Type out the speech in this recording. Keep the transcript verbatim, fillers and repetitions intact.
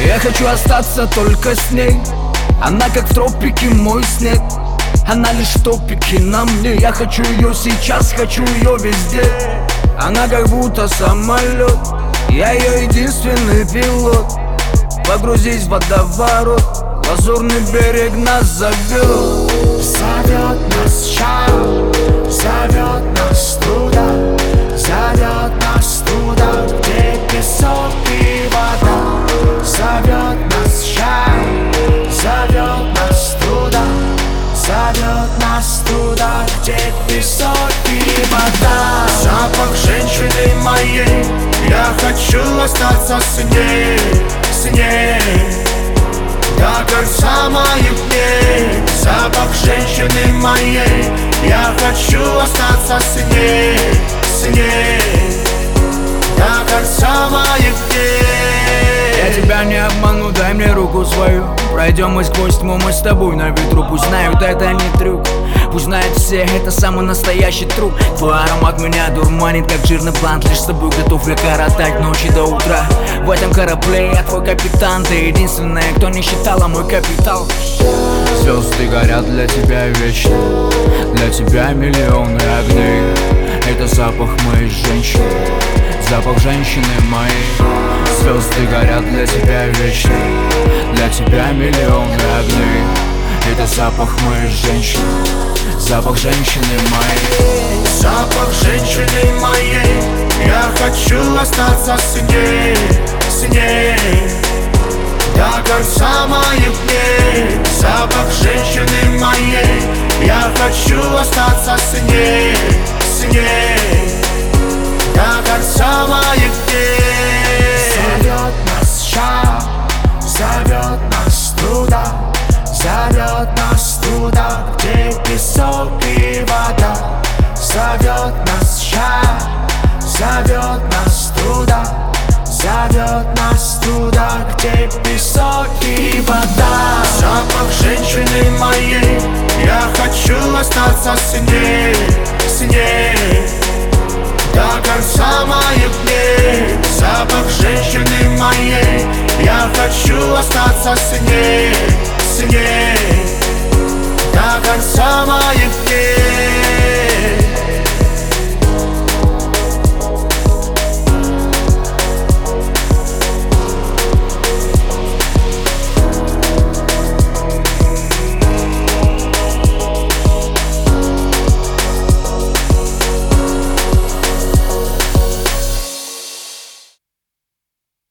Я хочу остаться только с ней. Она как в тропике мой снег. Она лишь топики на мне. Я хочу ее сейчас, хочу ее везде. Она как будто самолет, я ее единственный пилот. Погрузись в водоворот, лазурный берег нас зовет. Зовет нас шаг, зовет нас туда, зовет нас туда, где песок и вода. Зовет нас шаг, зовет нас туда, зовет нас туда, где песок и вода. Запах женщины моей, я хочу остаться с ней, с ней до конца моих дней. Запах женщины моей, я хочу остаться с ней, с ней до конца моих дней. Я тебя не обману, дай мне руку свою. Пройдем мы сквозь тьму, мы с тобой на ветру. Пусть знают, это не трюк, пусть знают все, это самый настоящий труп. Твой аромат меня дурманит, как жирный блант. Лишь с тобой готов я коротать ночи до утра. В этом корабле я твой капитан. Ты единственная, кто не считала мой капитал. Звезды горят для тебя вечно, для тебя миллионы огней. Это запах моей женщины, запах женщины моей. Звезды горят для тебя вечно, для тебя миллионы огней. Это запах моей женщины, запах женщины моей. Запах женщины моей, я хочу остаться с ней, с ней до конца моих дней. Запах женщины моей, я хочу остаться с ней, с ней до конца моих дней. Зовет нас шаг, зовет нас туда, зовет нас туда, где песок и вода. Зовет нас шаг, зовет нас туда, зовет нас туда, где песок и вода. Запах женщины моей, я хочу остаться с ней, с ней до конца моих дней. Запах